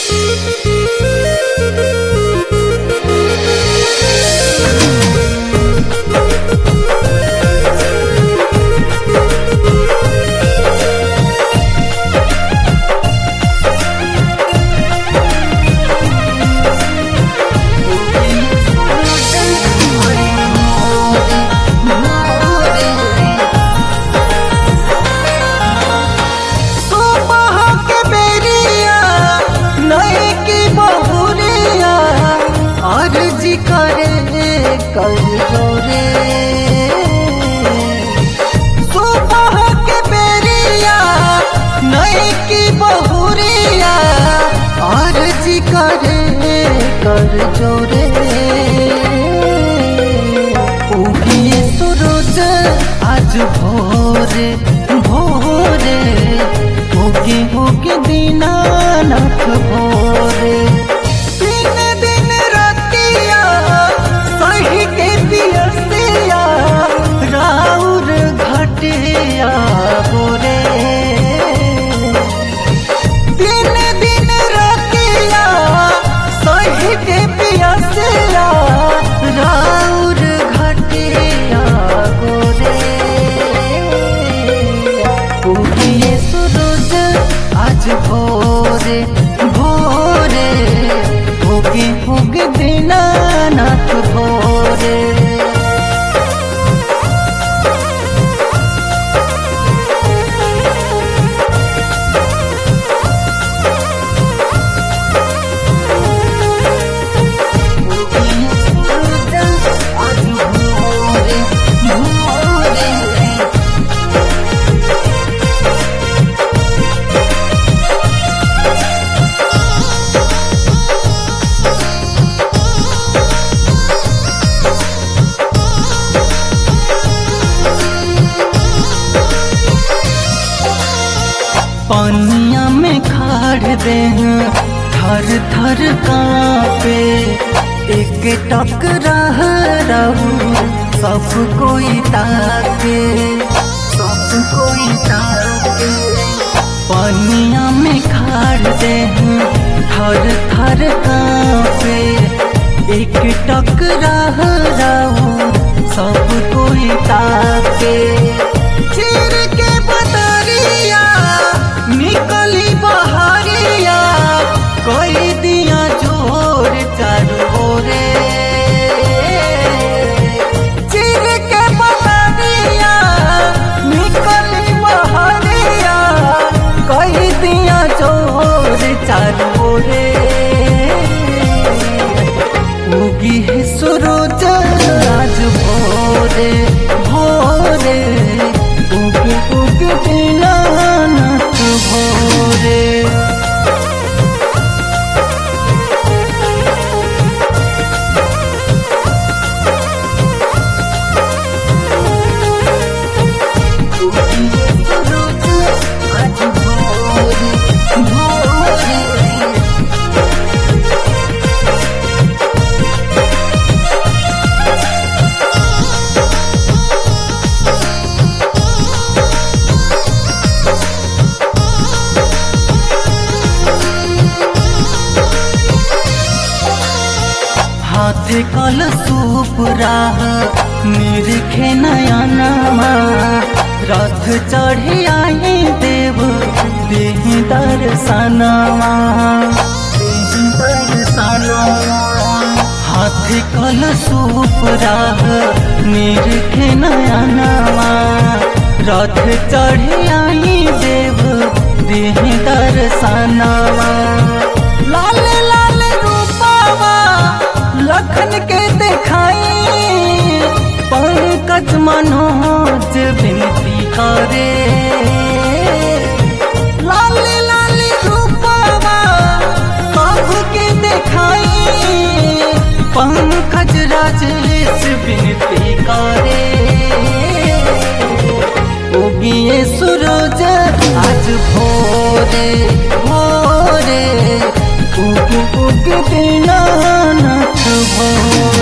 कर जोरे सुबह के बेरिया नई की बहुरिया अर्जी करे कर जोरे उगी सूरज आज भोरे भोरे उगी उगी दीनानाथ भोरे बोरे दिन दिन रतिया सही के पियसिया राउर घटिया गोरे उगिए सूरज आज भोरे भोरे उगी उगी दीनानाथ भोरे पानिया में खाड़ दे थर थर कांपे एक टक रह रहू सब कोई ताके पानिया में खाड़ दे थर थर कांपे एक टक रह रहू सब कोई ताके चिर के बदरिया निकली बहरिया कोई दिया जोर चारू ओरे चिर के बदरिया निकली बहरिया कोई दिया जोर चारू ओरे उगी है सूरज आज भोरे भोरे उगी उगी दीनानाथ भोरे हाथे कल सूप राह निरखे नयनमा रथ चढ़े आए देव देह दर्शनमा हाथे कल सूप राह निरखे नयनमा रथ चढ़े आए देव देह दर्शनमा लाल लाल रूपावा लखन के दिखाई पंकज मनोज विनती करे लाल लाल रूपवा सब के दिखाई पंकज राजेश विनती करे उगिए सूरज आज भोरे भोरे उग उग दीनानाथ भोरे।